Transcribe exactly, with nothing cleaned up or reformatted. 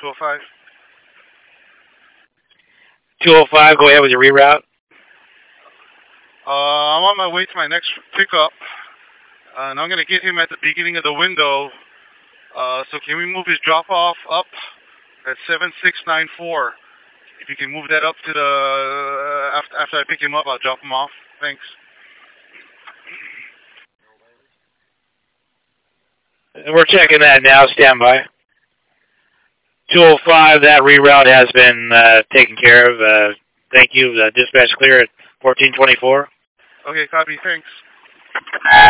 two oh five. two oh five, go ahead with your reroute. Uh, I'm on my way to my next pickup, uh, and I'm going to get him at the beginning of the window. Uh, so can we move his drop-off up at seven six nine four? If you can move that up to the, uh, after, after I pick him up, I'll drop him off. Thanks. We're checking that now. Stand by. two oh five, that reroute has been uh, taken care of. Uh, thank you. Uh, dispatch clear at fourteen twenty-four. Okay, copy. Thanks.